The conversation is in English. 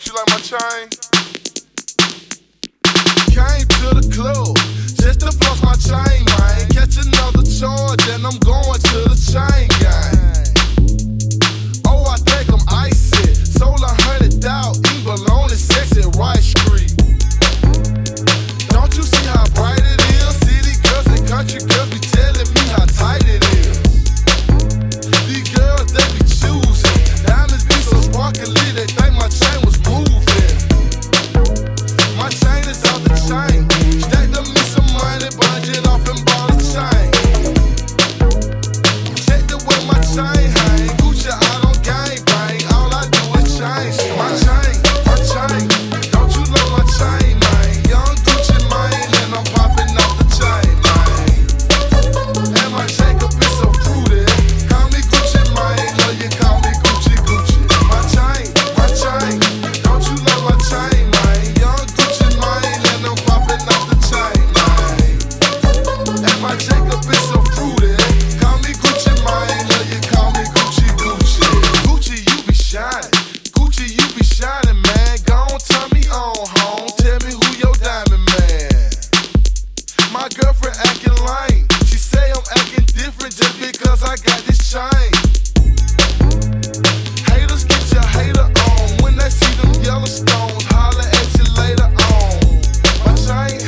Don't you like my chain? Came to the club just to floss my chain, man. Catch another charge and I'm going to the chain gang. Oh, I think I'm icy. Sold 100 out, even on the sex at Rice Street. Don't you see how bright it is? City girls and country girls be telling me how tight it is. These girls, they be choosing. Diamonds be so sparkly, they think my chain was moving. My chain is out the chain. Stacked up me some money, budget off and bought a chain. Check the way my chain hang. Gucci out on gang bang. All I do is change. My chain, my chain. Don't you love my chain, man? Young Gucci mane, and I'm popping off the chain, man. And my Jacob is so fruity. Call me Gucci mane, or you call me Gucci Gucci. My chain, my chain. Don't you love my chain, man? Young Gucci mane, and I'm popping off the chain, man. And my Jacob is so fruity. Call me Gucci mane, or you call me Gucci Gucci. Gucci, you be shining. Gucci, you be shining, man. Go on, turn me on, home. Tell me who your diamond man. My girlfriend acting lame. She say I'm acting different just because I got this chain. Haters get your hater on when they see them yellow stones. Holler at you later on. My chain